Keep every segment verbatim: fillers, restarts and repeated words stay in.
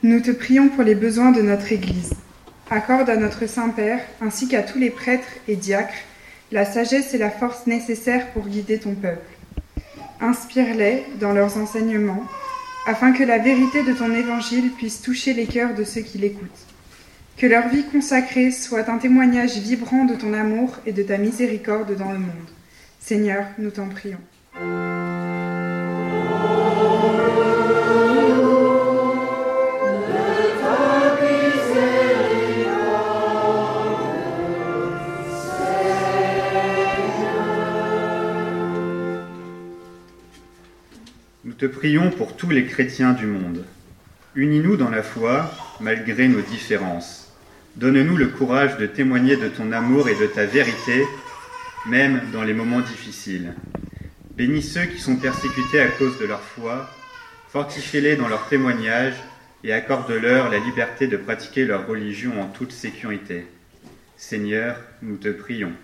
Nous te prions pour les besoins de notre Église. Accorde à notre Saint-Père, ainsi qu'à tous les prêtres et diacres, la sagesse et la force nécessaires pour guider ton peuple. Inspire-les dans leurs enseignements, afin que la vérité de ton évangile puisse toucher les cœurs de ceux qui l'écoutent. Que leur vie consacrée soit un témoignage vibrant de ton amour et de ta miséricorde dans le monde. Seigneur, nous t'en prions. Nous te prions pour tous les chrétiens du monde. Unis-nous dans la foi, malgré nos différences. Donne-nous le courage de témoigner de ton amour et de ta vérité, même dans les moments difficiles. Bénis ceux qui sont persécutés à cause de leur foi, fortifie-les dans leur témoignage et accorde-leur la liberté de pratiquer leur religion en toute sécurité. Seigneur, nous te prions.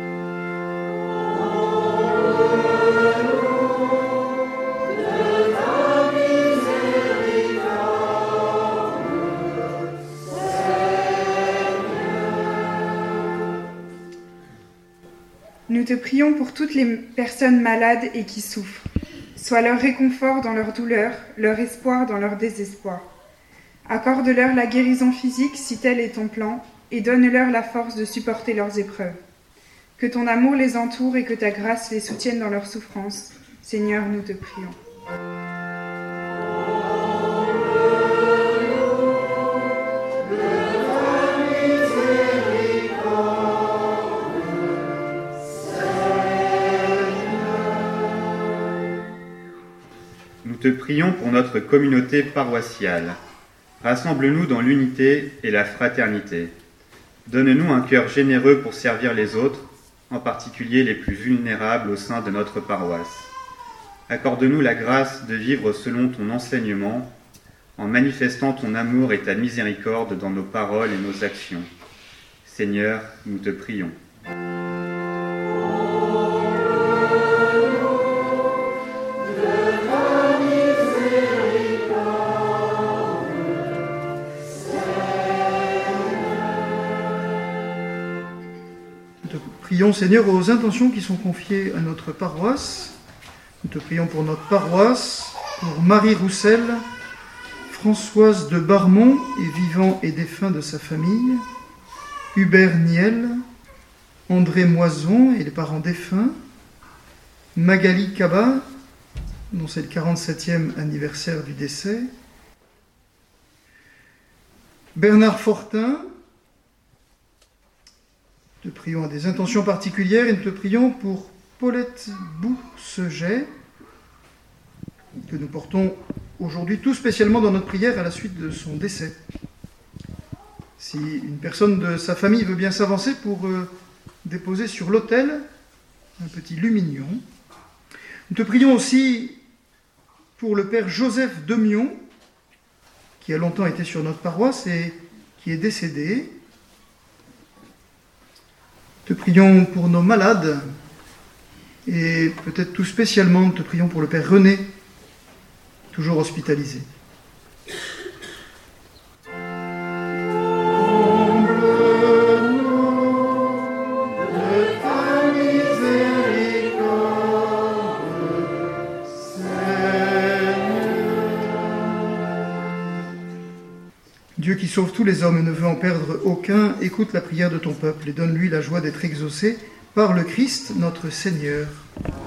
Nous te prions pour toutes les personnes malades et qui souffrent. Sois leur réconfort dans leur douleur, leur espoir dans leur désespoir. Accorde-leur la guérison physique si tel est ton plan, et donne-leur la force de supporter leurs épreuves. Que ton amour les entoure et que ta grâce les soutienne dans leurs souffrances. Seigneur, nous te prions. Nous te prions pour notre communauté paroissiale. Rassemble-nous dans l'unité et la fraternité. Donne-nous un cœur généreux pour servir les autres, en particulier les plus vulnérables au sein de notre paroisse. Accorde-nous la grâce de vivre selon ton enseignement, en manifestant ton amour et ta miséricorde dans nos paroles et nos actions. Seigneur, nous te prions. Prions, Seigneur, aux intentions qui sont confiées à notre paroisse. Nous te prions pour notre paroisse, pour Marie Roussel, Françoise de Barmont et vivant et défunt de sa famille, Hubert Niel, André Moison et les parents défunts, Magali Kaba, dont c'est le quarante-septième anniversaire du décès, Bernard Fortin. Nous te prions à des intentions particulières et nous te prions pour Paulette Bousseget, que nous portons aujourd'hui tout spécialement dans notre prière à la suite de son décès. Si une personne de sa famille veut bien s'avancer pour euh, déposer sur l'autel un petit lumignon. Nous te prions aussi pour le père Joseph Demion, qui a longtemps été sur notre paroisse et qui est décédé. Te prions pour nos malades et peut-être tout spécialement, te prions pour le Père René, toujours hospitalisé. Dieu qui sauve tous les hommes et ne veut en perdre aucun, écoute la prière de ton peuple et donne-lui la joie d'être exaucé par le Christ, notre Seigneur.